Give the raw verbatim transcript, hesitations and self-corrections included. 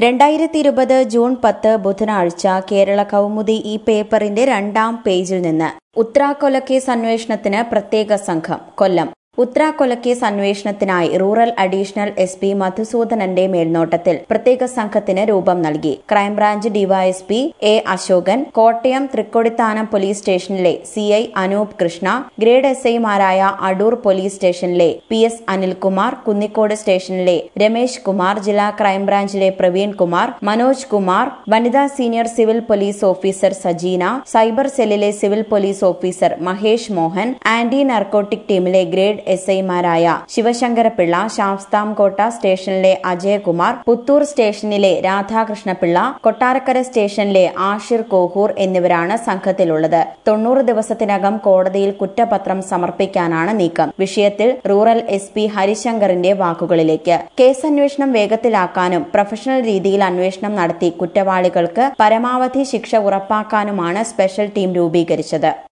രണ്ടായിരത്തി ഇരുപത് ജൂൺ പത്ത് ബുധനാഴ്ച കേരള കൗമുദി ഈ പേപ്പറിന്റെ രണ്ടാം പേജിൽ നിന്ന് ഉത്രാ കൊലക്കേസ് അന്വേഷണത്തിന് പ്രത്യേക സംഘം കൊല്ലം. ഉത്രാ കൊലക്കേസ് അന്വേഷണത്തിനായി റൂറൽ അഡീഷണൽ എസ് പി മധുസൂദനന്റെ മേൽനോട്ടത്തിൽ പ്രത്യേക സംഘത്തിന് രൂപം നൽകി. Crime branch DYSP A Ashokan, Kottayam Thrikkodithanam police സ്റ്റേഷനിലെ C I Anoop Krishna, grade S ഐമാരായ അടൂർ പോലീസ് സ്റ്റേഷനിലെ പി എസ് അനിൽകുമാർ, കുന്നിക്കോട് സ്റ്റേഷനിലെ രമേശ് കുമാർ, ജില്ലാ ക്രൈംബ്രാഞ്ചിലെ പ്രവീൺ കുമാർ, മനോജ് കുമാർ, വനിതാ senior civil police officer Sajeena, cyber സെല്ലിലെ civil police officer Mahesh Mohan, anti narcotic ടീമിലെ ഗ്രേഡ് എസ് ഐമാരായ ശിവശങ്കരപിള്ള, ശാസ്താംകോട്ട സ്റ്റേഷനിലെ അജയകുമാർ, പുത്തൂർ സ്റ്റേഷനിലെ രാധാകൃഷ്ണപിള്ള, കൊട്ടാരക്കര സ്റ്റേഷനിലെ ആഷിർ കോഹൂർ എന്നിവരാണ് സംഘത്തിലുള്ളത്. തൊണ്ണൂറ് ദിവസത്തിനകം കോടതിയിൽ കുറ്റപത്രം സമർപ്പിക്കാനാണ് നീക്കം. വിഷയത്തിൽ റൂറൽ എസ് പി ഹരിശങ്കറിന്റെ വാക്കുകളിലേക്ക്. കേസന്വേഷണം വേഗത്തിലാക്കാനും പ്രൊഫഷണൽ രീതിയിൽ അന്വേഷണം നടത്തി കുറ്റവാളികൾക്ക് പരമാവധി ശിക്ഷ ഉറപ്പാക്കാനുമാണ് സ്പെഷ്യൽ ടീം രൂപീകരിച്ചത്.